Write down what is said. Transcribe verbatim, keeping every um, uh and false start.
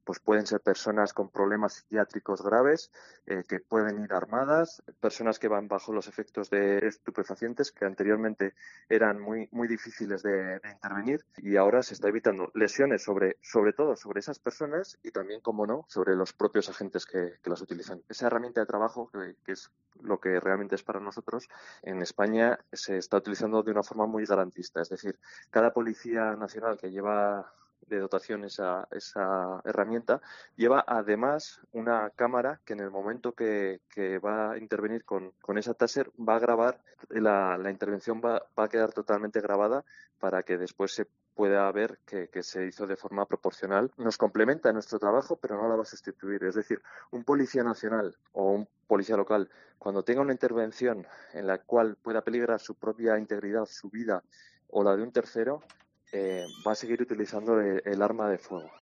pues pueden ser personas con problemas psiquiátricos graves, eh, que pueden ir armadas, personas que van bajo los efectos de estupefacientes que anteriormente eran muy, muy difíciles de, de intervenir, y ahora se está evitando lesiones sobre, sobre todo sobre esas personas y también, como no, sobre los propios agentes que, que las utilizan. Esa herramienta de trabajo, que, que es lo que realmente es para nosotros, en España se está utilizando de una forma muy garantista. Es decir, cada policía nacional que lleva de dotación esa, esa herramienta lleva además una cámara que en el momento que, que va a intervenir con, con esa taser va a grabar, la, la intervención va, va a quedar totalmente grabada para que después se pueda ver que, que se hizo de forma proporcional. Nos complementa en nuestro trabajo, pero no la va a sustituir. Es decir, un policía nacional o un policía local, cuando tenga una intervención en la cual pueda peligrar su propia integridad, su vida o la de un tercero, eh, va a seguir utilizando el, el arma de fuego.